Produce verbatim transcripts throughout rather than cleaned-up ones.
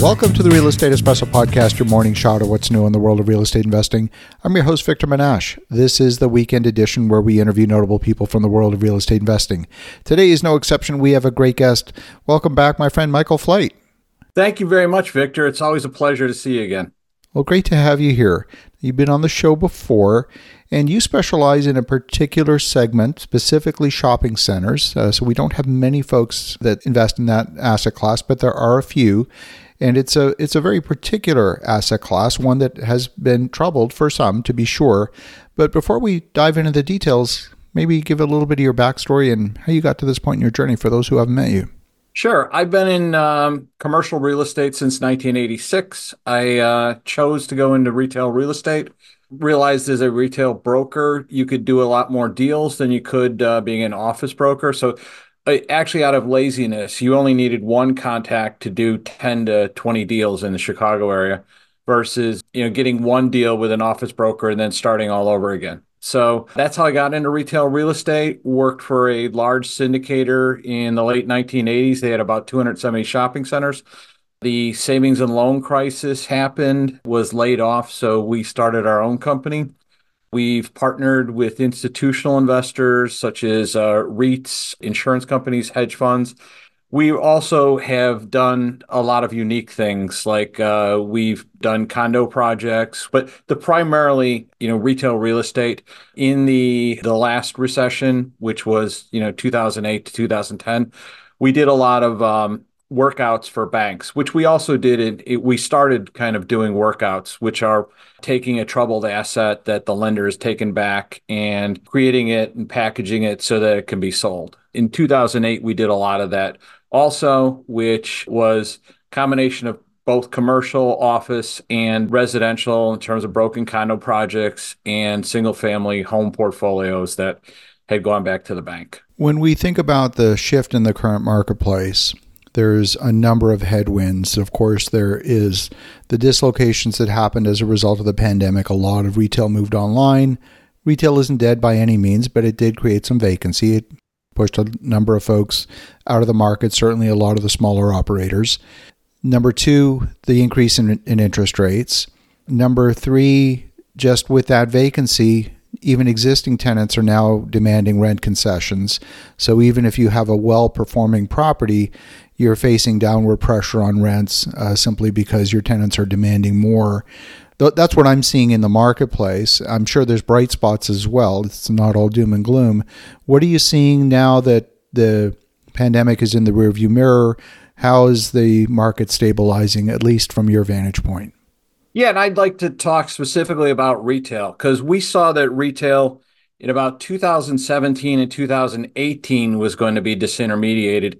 Welcome to the Real Estate Espresso Podcast, your morning shot of what's new in the world of real estate investing. I'm your host, Victor Menashe. This is the weekend edition where we interview notable people from the world of real estate investing. Today is no exception. We have a great guest. Welcome back, my friend, Michael Flight. Thank you very much, Victor. It's always a pleasure to see you again. Well, great to have you here. You've been on the show before, and you specialize in a particular segment, specifically shopping centers. Uh, so we don't have many folks that invest in that asset class, but there are a few. And it's a it's a very particular asset class, one that has been troubled for some, to be sure. But before we dive into the details, maybe give a little bit of your backstory and how you got to this point in your journey for those who haven't met you. Sure. I've been in um, commercial real estate since nineteen eighty-six. I uh, chose to go into retail real estate. Realized as a retail broker, you could do a lot more deals than you could uh, being an office broker. So uh, actually, out of laziness, you only needed one contact to do ten to twenty deals in the Chicago area versus, you know, getting one deal with an office broker and then starting all over again. So that's how I got into retail real estate, worked for a large syndicator in the late nineteen eighties. They had about two hundred seventy shopping centers. The savings and loan crisis happened, was laid off, so we started our own company. We've partnered with institutional investors such as uh, REITs, insurance companies, hedge funds. We also have done a lot of unique things, like uh, we've done condo projects, but the primarily, you know, retail real estate. In the the last recession, which was, you know, two thousand eight to two thousand ten, we did a lot of um, workouts for banks, which we also did. It, it, we started kind of doing workouts, which are taking a troubled asset that the lender has taken back and creating it and packaging it so that it can be sold. In two thousand eight, we did a lot of that also, which was a combination of both commercial, office, and residential in terms of broken condo projects and single-family home portfolios that had gone back to the bank. When we think about the shift in the current marketplace, there's a number of headwinds. Of course, there is the dislocations that happened as a result of the pandemic. A lot of retail moved online. Retail isn't dead by any means, but it did create some vacancy. It pushed a number of folks out of the market, certainly a lot of the smaller operators. Number two, the increase in, in interest rates. Number three, just with that vacancy, even existing tenants are now demanding rent concessions. So even if you have a well-performing property, you're facing downward pressure on rents uh, simply because your tenants are demanding more. That's what I'm seeing in the marketplace. I'm sure there's bright spots as well. It's not all doom and gloom. What are you seeing now that the pandemic is in the rearview mirror? How is the market stabilizing, at least from your vantage point? Yeah, and I'd like to talk specifically about retail because we saw that retail in about two thousand seventeen and two thousand eighteen was going to be disintermediated.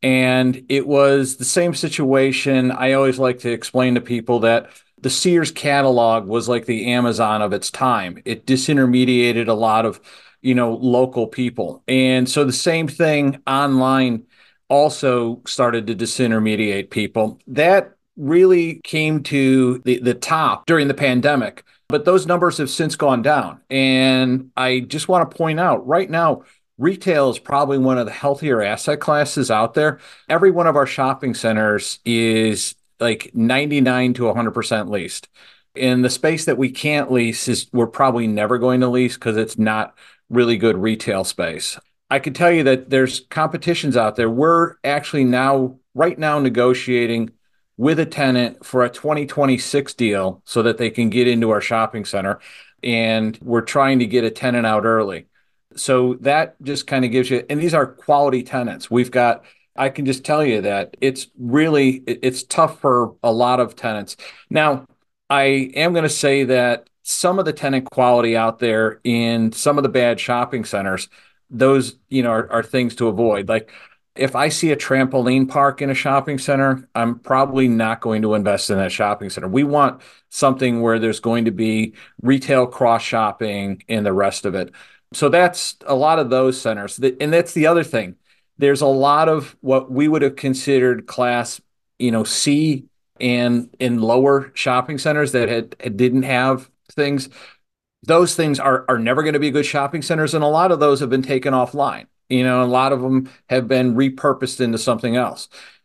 And it was the same situation. I always like to explain to people that the Sears catalog was like the Amazon of its time. It disintermediated a lot of, you know, local people. And so the same thing online also started to disintermediate people. That really came to the, the top during the pandemic, but those numbers have since gone down. And I just want to point out right now, retail is probably one of the healthier asset classes out there. Every one of our shopping centers is like ninety-nine to one hundred percent leased. And the space that we can't lease is we're probably never going to lease because it's not really good retail space. I can tell you that there's competitions out there. We're actually now, right now, negotiating with a tenant for a twenty twenty-six deal so that they can get into our shopping center. And we're trying to get a tenant out early. So that just kind of gives you, and these are quality tenants. We've got, I can just tell you that it's really, it's tough for a lot of tenants. Now, I am going to say that some of the tenant quality out there in some of the bad shopping centers, those, you know, are, are things to avoid. Like if I see a trampoline park in a shopping center, I'm probably not going to invest in that shopping center. We want something where there's going to be retail cross shopping and the rest of it. So that's a lot of those centers. And that's the other thing. There's a lot of what we would have considered class, you know, C and in lower shopping centers that had didn't have things. Those things are are never going to be good shopping centers. And a lot of those have been taken offline. You know, a lot of them have been repurposed into something else.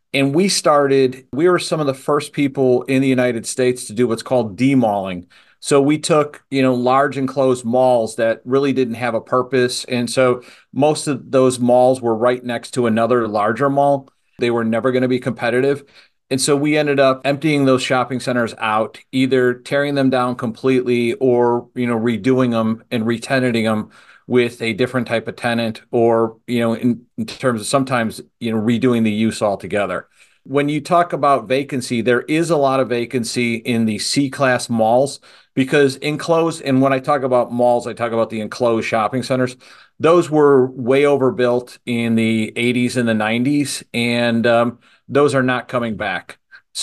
And we started, we were some of the first people in the United States to do what's called demalling. So we took, you know, large enclosed malls that really didn't have a purpose. And so most of those malls were right next to another larger mall. They were never going to be competitive. And so we ended up emptying those shopping centers out, either tearing them down completely or, you know, redoing them and re-tenanting them with a different type of tenant, or, you know, in, in terms of sometimes, you know, redoing the use altogether. When you talk about vacancy, there is a lot of vacancy in the C-class malls because enclosed, and when I talk about malls, I talk about the enclosed shopping centers. Those were way overbuilt in the eighties and the nineties, and um, those are not coming back.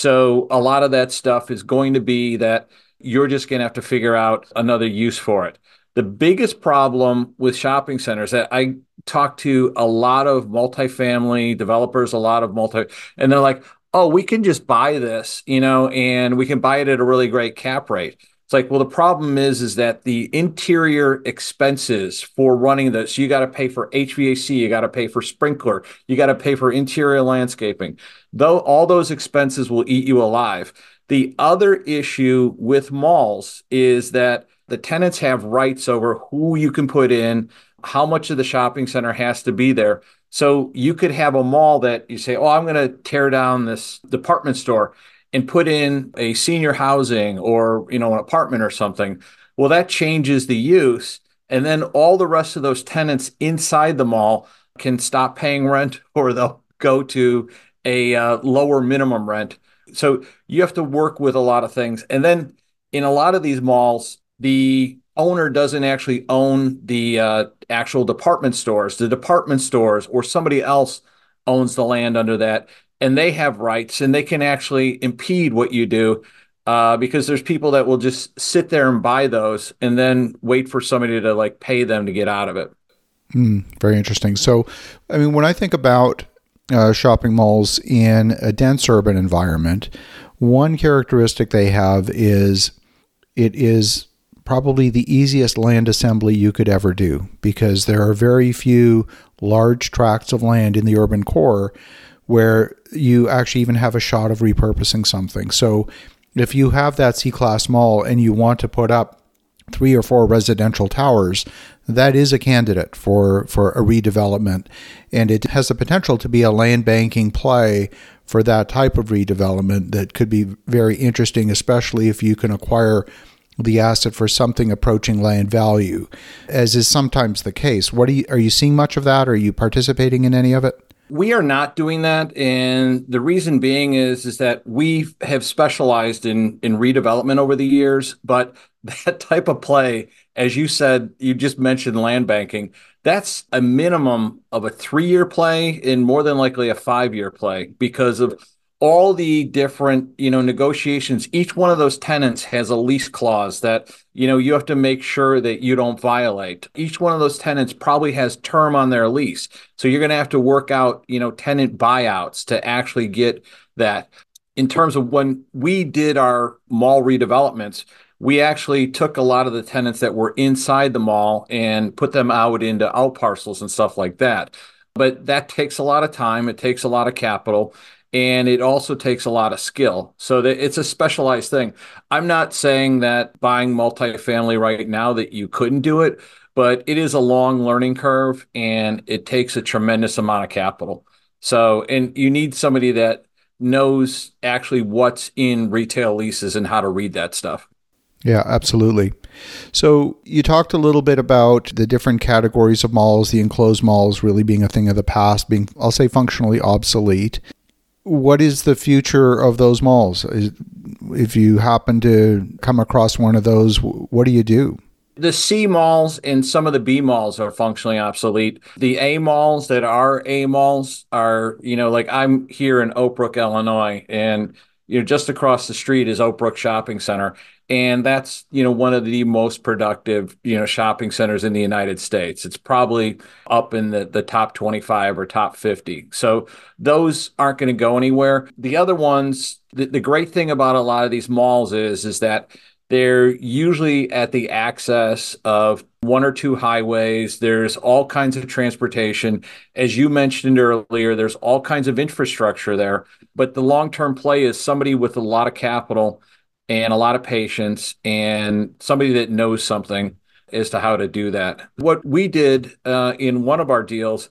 So a lot of that stuff is going to be that you're just going to have to figure out another use for it. The biggest problem with shopping centers that I talk to a lot of multifamily developers, a lot of multi, and they're like, oh, we can just buy this, you know, and we can buy it at a really great cap rate. It's like, well, the problem is, is that the interior expenses for running this, you got to pay for H V A C, you got to pay for sprinkler, you got to pay for interior landscaping. Though all those expenses will eat you alive. The other issue with malls is that the tenants have rights over who you can put in, how much of the shopping center has to be there. So you could have a mall that you say, oh, I'm going to tear down this department store and put in a senior housing or, you know, an apartment or something. Well, that changes the use. And then all the rest of those tenants inside the mall can stop paying rent, or they'll go to a uh, lower minimum rent. So you have to work with a lot of things. And then in a lot of these malls, the owner doesn't actually own the uh, actual department stores. The department stores or somebody else owns the land under that, and they have rights, and they can actually impede what you do uh, because there's people that will just sit there and buy those and then wait for somebody to like pay them to get out of it. Mm, very interesting. So, I mean, when I think about uh, shopping malls in a dense urban environment, one characteristic they have is it is probably the easiest land assembly you could ever do, because there are very few large tracts of land in the urban core where you actually even have a shot of repurposing something. So if you have that C-class mall and you want to put up three or four residential towers, that is a candidate for, for a redevelopment. And it has the potential to be a land banking play for that type of redevelopment that could be very interesting, especially if you can acquire the asset for something approaching land value, as is sometimes the case. What are you, are you seeing much of that? Are you participating in any of it? We are not doing that. And the reason being is, is that we have specialized in, in redevelopment over the years, but that type of play, as you said, you just mentioned land banking, that's a minimum of a three-year play and more than likely a five-year play because of all the different, you know, negotiations. Each one of those tenants has a lease clause that, you know, you have to make sure that you don't violate. Each one of those tenants probably has term on their lease. So you're going to have to work out, you know, tenant buyouts to actually get that. In terms of when we did our mall redevelopments, we actually took a lot of the tenants that were inside the mall and put them out into out parcels and stuff like that. But that takes a lot of time. It takes a lot of capital. And it also takes a lot of skill. So that it's a specialized thing. I'm not saying that buying multifamily right now that you couldn't do it, but it is a long learning curve and it takes a tremendous amount of capital. So, and you need somebody that knows actually what's in retail leases and how to read that stuff. Yeah, absolutely. So you talked a little bit about the different categories of malls, the enclosed malls really being a thing of the past, being, I'll say, functionally obsolete. What is the future of those malls? If you happen to come across one of those, what do you do? The C malls and some of the B malls are functionally obsolete. The A malls that are A malls are, you know, like I'm here in Oak Brook, Illinois, and, you know, just across the street is Oak Brook Shopping Center. And that's, you know, one of the most productive, you know, shopping centers in the United States. It's probably up in the, the top twenty-five or top fifty. So those aren't going to go anywhere. The other ones, the, the great thing about a lot of these malls is, is that They're usually at the access of one or two highways. There's all kinds of transportation. As you mentioned earlier, there's all kinds of infrastructure there. But the long-term play is somebody with a lot of capital and a lot of patience and somebody that knows something as to how to do that. What we did uh, in one of our deals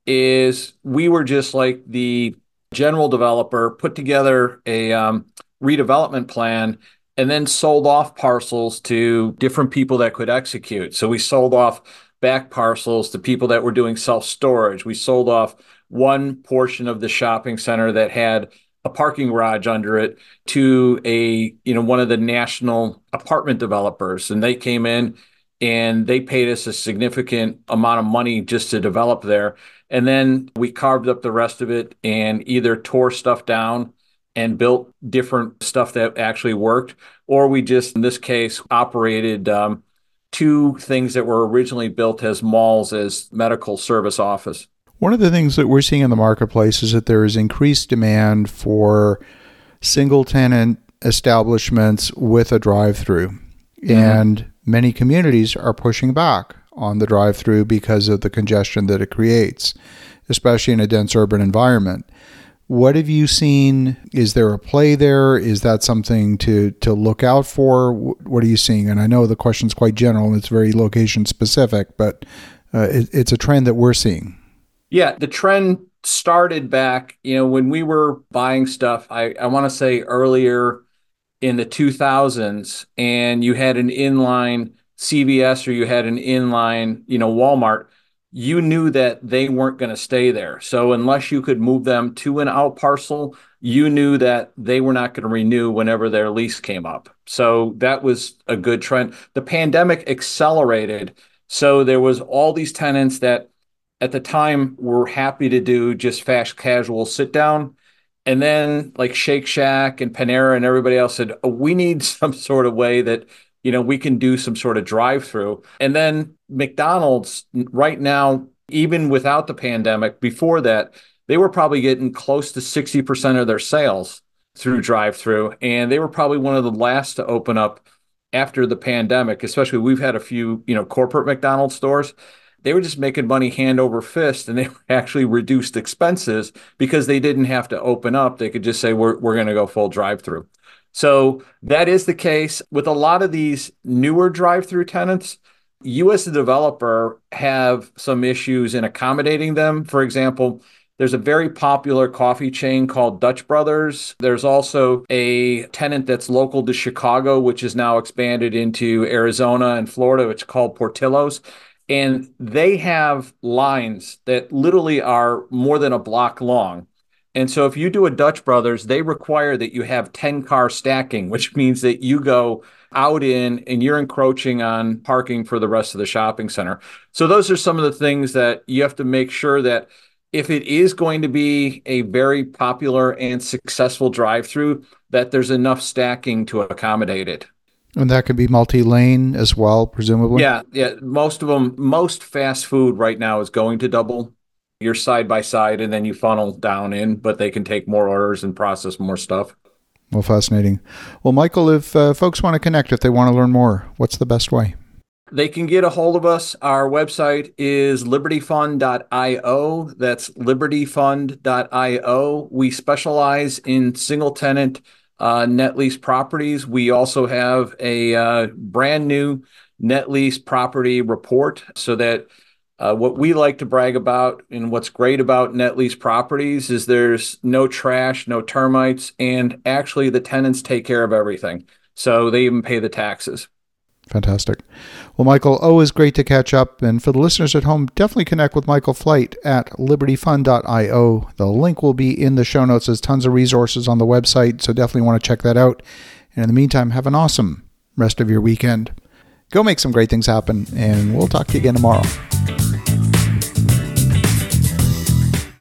is we were just like the general developer, put together a um, redevelopment plan, and then sold off parcels to different people that could execute. So we sold off back parcels to people that were doing self-storage. We sold off one portion of the shopping center that had a parking garage under it to a, you know, one of the national apartment developers. And they came in and they paid us a significant amount of money just to develop there. And then we carved up the rest of it and either tore stuff down and built different stuff that actually worked, or we just, in this case, operated um, two things that were originally built as malls as medical service office. One of the things that we're seeing in the marketplace is that there is increased demand for single-tenant establishments with a drive-through. Mm-hmm. And many communities are pushing back on the drive-through because of the congestion that it creates, especially in a dense urban environment. What have you seen? Is there a play there? Is that something to, to look out for? What are you seeing? And I know the question's quite general and it's very location specific, but uh, it, it's a trend that we're seeing. Yeah, the trend started back, you know, when we were buying stuff, I, I want to say earlier in the two thousands, and you had an inline C V S or you had an inline, you know, Walmart. You knew that they weren't going to stay there. So unless you could move them to an out parcel, you knew that they were not going to renew whenever their lease came up. So that was a good trend. The pandemic accelerated. So there was all these tenants that at the time were happy to do just fast casual sit down. And then like Shake Shack and Panera and everybody else said, oh, we need some sort of way that, you know, we can do some sort of drive-through. And then McDonald's right now, even without the pandemic, before that, they were probably getting close to sixty percent of their sales through drive-through. And they were probably one of the last to open up after the pandemic, especially we've had a few, you know, corporate McDonald's stores. They were just making money hand over fist, and they actually reduced expenses because they didn't have to open up. They could just say, we're, we're going to go full drive-through. So that is the case with a lot of these newer drive-through tenants. You as a developer have some issues in accommodating them. For example, there's a very popular coffee chain called Dutch Brothers. There's also a tenant that's local to Chicago, which is now expanded into Arizona and Florida. It's called Portillo's. And they have lines that literally are more than a block long. And so if you do a Dutch Brothers, they require that you have ten car stacking, which means that you go out in and you're encroaching on parking for the rest of the shopping center. So those are some of the things that you have to make sure that if it is going to be a very popular and successful drive-through, that there's enough stacking to accommodate it. And that could be multi-lane as well, presumably? Yeah, yeah. Most of them, most fast food right now is going to double. You're side by side and then you funnel down in, but they can take more orders and process more stuff. Well, fascinating. Well, Michael, if uh, folks want to connect, if they want to learn more, what's the best way? They can get a hold of us. Our website is liberty fund dot io. That's liberty fund dot io. We specialize in single tenant uh, net lease properties. We also have a uh, brand new net lease property report so that Uh, what we like to brag about and what's great about net lease properties is there's no trash, no termites, and actually the tenants take care of everything. So they even pay the taxes. Fantastic. Well, Michael, always great to catch up. And for the listeners at home, definitely connect with Michael Flight at liberty fund dot io. The link will be in the show notes. There's tons of resources on the website, so definitely want to check that out. And in the meantime, have an awesome rest of your weekend. Go make some great things happen, and we'll talk to you again tomorrow.